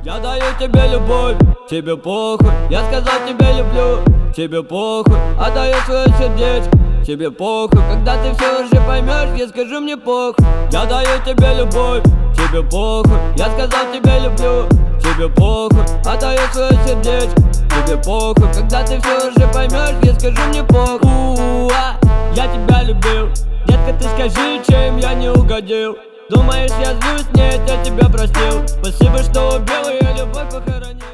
Я даю тебе любовь, тебе похуй. Я сказал тебе люблю, тебе похуй. Отдаю свое сердечко, тебе похуй. Когда ты все уже поймешь, я скажу мне похуй. Я даю тебе любовь, тебе похуй. Я сказал тебе люблю, тебе похуй. Отдаю свое сердечко, тебе похуй. Когда ты все уже поймешь, я скажу мне похуй. Я тебя любил, детка, ты скажи, чем я не угодил. Думаешь, я злюсь? Нет, я тебя простил. Спасибо, что убил, и я любовь похоронил.